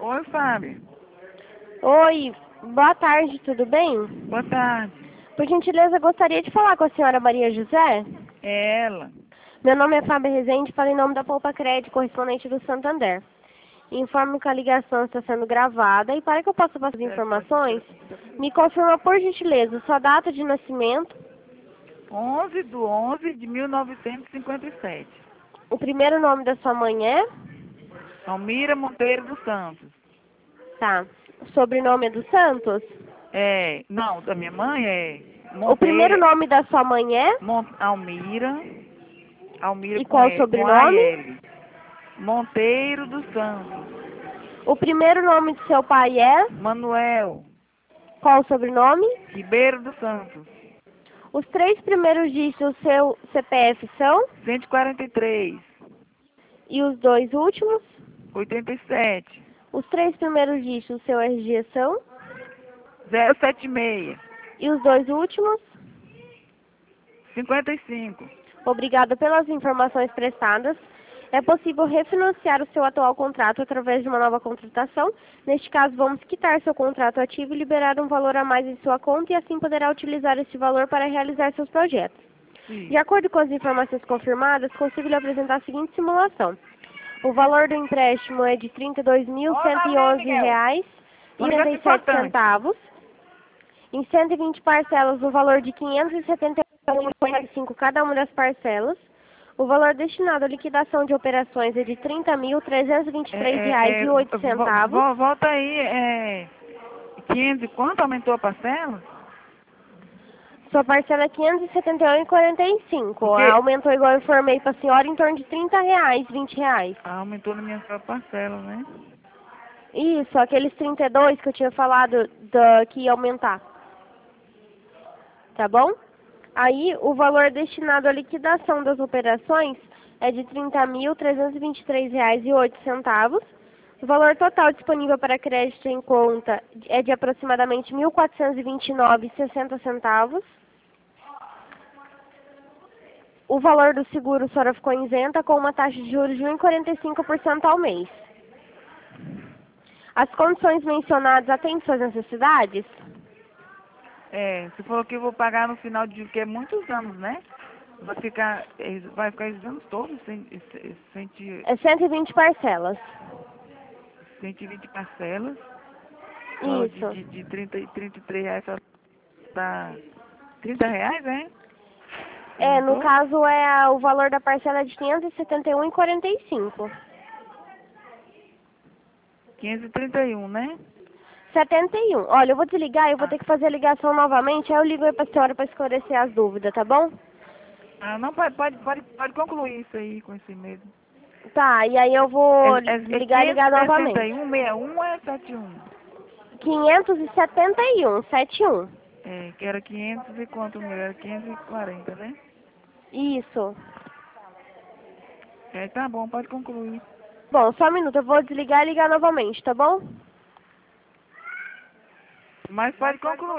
Oi, Fábio. Oi, boa tarde, tudo bem? Boa tarde. Por gentileza, gostaria de falar com a senhora Maria José. É ela. Meu nome é Fábio Rezende, falo em nome da Poupa Crédito, correspondente do Santander. Informo que a ligação está sendo gravada e para que eu possa passar as informações, me confirma por gentileza sua data de nascimento, 11/11/1957. o primeiro nome da sua mãe é? Almira Monteiro dos Santos. Tá. O sobrenome é dos Santos? Não, da minha mãe é O primeiro Monteiro. nome da sua mãe é? Almira. Almira E com, qual o e, com sobrenome? AL. Monteiro dos Santos. O primeiro nome do seu pai é? Manuel Qual o sobrenome? Ribeiro dos Santos. Os três primeiros dígitos do seu CPF são? 143. E os dois últimos? 87. Os três primeiros dígitos do seu RG são? 076. E os dois últimos? 55. Obrigada pelas informações prestadas. É possível refinanciar o seu atual contrato através de uma nova contratação. Neste caso, vamos quitar seu contrato ativo e liberar um valor a mais em sua conta e assim poderá utilizar esse valor para realizar seus projetos. Sim. De acordo com as informações confirmadas, consigo lhe apresentar a seguinte simulação. O valor do empréstimo é de R$ 32.111,87. Em 120 parcelas, no valor de R$ 571,45 cada uma das parcelas. O valor destinado à liquidação de operações é de R$ 30.323,08. Volta aí, 500 e quanto aumentou a parcela? Sua parcela é R$ 571,45. Porque Aumentou, igual eu informei para a senhora, em torno de R$ 30, R$ 20. aumentou na minha parcela, né? Isso, aqueles 32 que eu tinha falado que ia aumentar. Tá bom? Aí, o valor destinado à liquidação das operações é de R$ 30.323,08. O valor total disponível para crédito em conta é de aproximadamente R$ 1.429,60. O valor do seguro, a senhora ficou isenta com uma taxa de juros de 1,45% ao mês. As condições mencionadas atendem suas necessidades? Você falou que eu vou pagar no final de que é muitos anos, né? Vai ficar esses anos todos, É 120 parcelas. 120 parcelas. Isso. De 33 reais só dá 30 reais, é? No caso, o valor da parcela é de R$ 571,45. 531, né? 71. Olha, eu vou desligar, eu vou ter que fazer a ligação novamente, aí eu ligo aí pra senhora para esclarecer as dúvidas, tá bom? Não, pode concluir isso aí com esse mesmo. Tá, e aí eu vou ligar novamente. 561, 61 ou é 71? 571, 71. Que era 500 e quanto o meu? Era 540, né? Isso. Tá bom, pode concluir. Bom, só um minuto, eu vou desligar e ligar novamente, tá bom? Mas pode concluir.